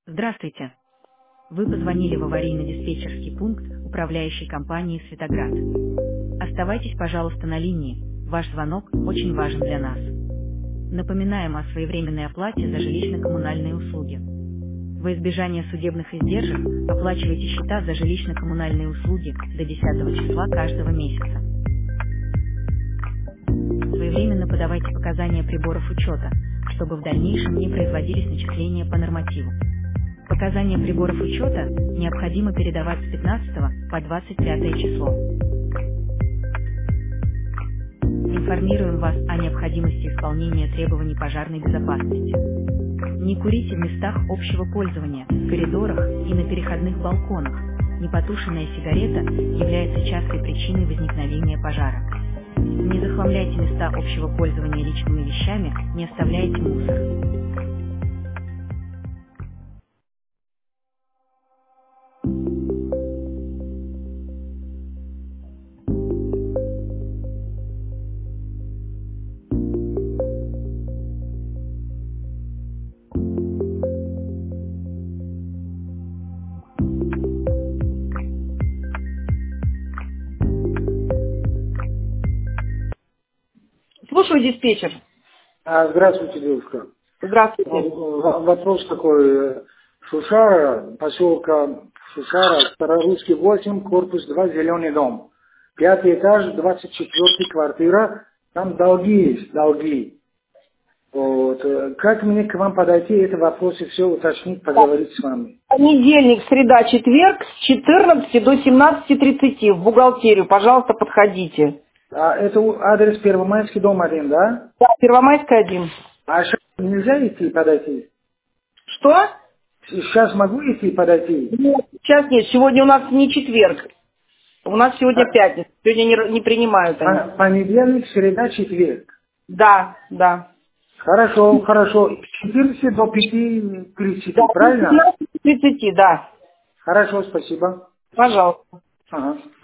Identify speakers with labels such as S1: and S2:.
S1: Здравствуйте. Вы позвонили в аварийно-диспетчерский пункт управляющей компании «Светоград». Оставайтесь, пожалуйста, на линии. Ваш звонок очень важен для нас. Напоминаем о своевременной оплате за жилищно-коммунальные услуги. Во избежание судебных издержек оплачивайте счета за жилищно-коммунальные услуги до 10 числа каждого месяца. Своевременно подавайте показания приборов учета, чтобы в дальнейшем не производились начисления по нормативу. Показания приборов учета необходимо передавать с 15 по 25 число. Информируем вас о необходимости исполнения требований пожарной безопасности. Не курите в местах общего пользования, в коридорах и на переходных балконах. Непотушенная сигарета является частой причиной возникновения пожара. Не захламляйте места общего пользования личными вещами, не оставляйте мусор.
S2: Слушаю, диспетчер.
S3: Здравствуйте, девушка.
S2: Здравствуйте.
S3: Вопрос такой. Шушара, поселка Шушара, Старорусский 8, корпус 2, Зеленый дом. 5 этаж, 24 квартира. Там долги есть, долги. Вот. Как мне к вам подойти, это вопросы все уточнить, поговорить с вами?
S2: Понедельник, среда, четверг с 14 до 17:30 в бухгалтерию. Пожалуйста, подходите.
S3: Это адрес Первомайский, дом 1, да?
S2: Да, Первомайская 1.
S3: А сейчас нельзя идти подойти?
S2: Что?
S3: Сейчас могу идти подойти?
S2: Нет, сейчас нет. Сегодня у нас не четверг. У нас сегодня пятница. Сегодня не принимают они.
S3: Понедельник, среда, четверг.
S2: Да, да.
S3: Хорошо, хорошо. С 14 до 5:30,
S2: Да,
S3: правильно?
S2: 15:30, да.
S3: Хорошо, спасибо.
S2: Пожалуйста.
S3: Ага.